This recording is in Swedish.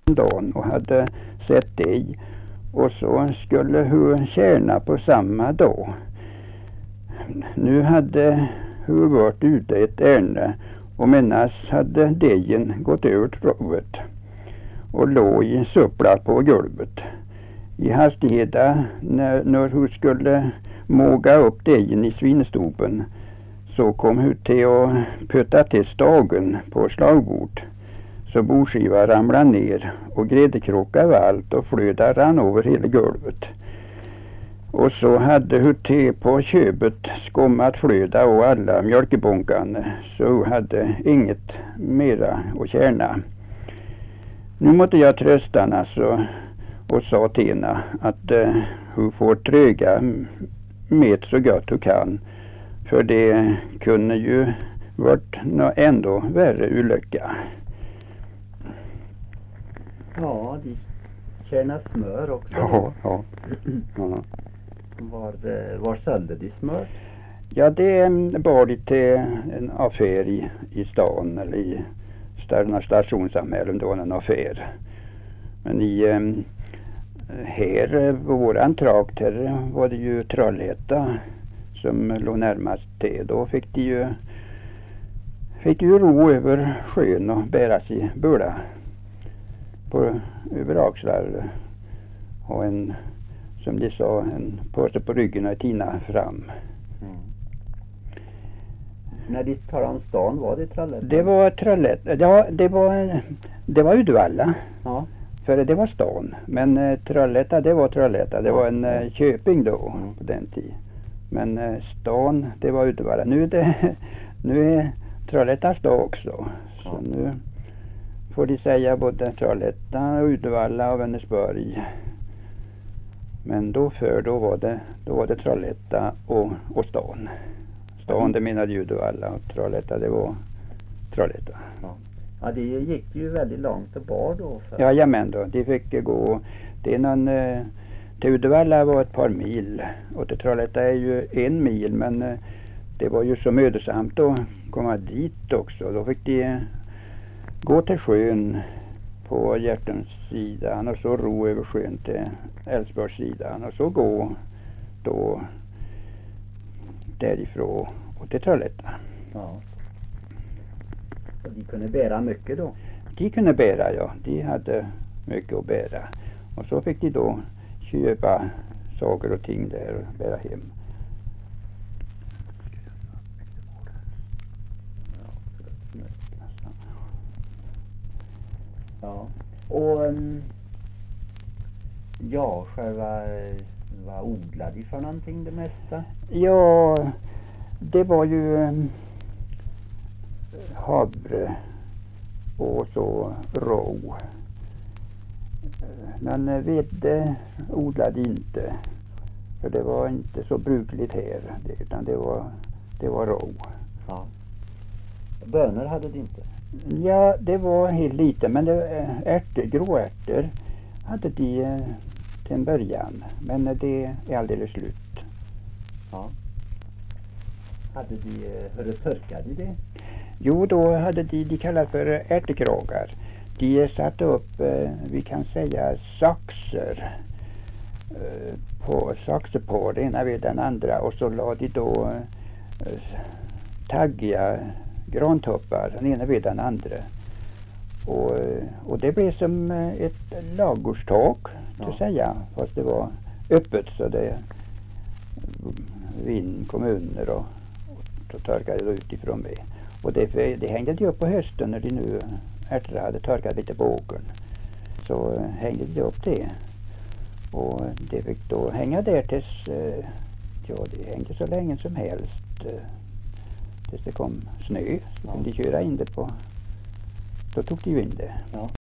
dagen och hade sett dig. Och så skulle hon tjäna på samma dag. Nu hade hon varit ute ett ärende och menas hade dejen gått över trovet och låg i supplar på golvet. I hastigheten när hon skulle måga upp dejen i svinstopen så kom hon till att putta till stagen på slagbord. Så bordskivan ramlade ner och gräddkrockan var allt och flöda rann över hela golvet. Och så hade hon till på köpet skommat flöda och alla mjölkebonkarna så hon hade inget mera att tjäna. Nu måste jag trösta henne alltså och sa till henne att hon får tröga med så gott hon kan. För det kunde ju varit ändå värre olycka. Ja, de tjänar smör också. Ja. Var sålde de smör? Ja, det var lite en affär i stan eller i stationssamhällen då en affär. Men här på våran trakt här var det ju Trollhätta som låg närmast till. Då fick de ju ro över sjön och bära sig bula över axlar och en, som de sa, en påse på ryggen och tina fram. Mm. När de talade om stan, var det Trollhätta? Det var Trollhätta. Ja, det var Uddevalla. Ja. För det var stan. Men Trollhätta, det var Trollhätta. Det var en köping då på den tiden. Men stan, det var Uddevalla. Nu är Trollhätta stad också. Så nu får de säga både Trollhätta, Uddevalla och Vänersborg. Men då var det Trollhätta och stan. Stan det menade Uddevalla och Trollhätta det var Trollhätta. Ja, det gick ju väldigt långt och bar då. Jajamän då, de fick gå. Det är någon, till Uddevalla var ett par mil och till Trollhätta är ju 1 mil, men det var ju så mödosamt att komma dit också. Då fick de gå till sjön på Hjärtumssidan och så ro över sjön till Älvsborgssidan och så gå då därifrån och till Trollhätta. Ja. Och de kunde bära mycket då? De kunde bära, ja. De hade mycket att bära. Och så fick de då köpa saker och ting där och bära hem. Ja. Och själva vad odlade de för någonting det mesta? Ja, det var ju havre och så rå. Men vedde odlade inte. För det var inte så brukligt här. Utan det var rå. Ja. Bönor hade de inte? Ja, det var helt lite. Men gråärtor hade de till en början. Men det är alldeles slut. Ja. Hur torkade de det? Jo, då hade de kallat för ärtekragar. De satte upp, vi kan säga, saxer på det ena vid den andra. Och så la de då taggiga grantoppar den ena vid den andra. Och det blev som ett ladugårdstak, att säga. Fast det var öppet så det vind kom under och torkade det utifrån det. Och det hängde de upp på hösten när de nu ärtor hade torkat lite på åkern. Så hängde de upp det. Och det fick då hänga där tills, det hängde så länge som helst. Tills det kom snö. Så kunde de köra in det på, då tog de ju in det. Ja.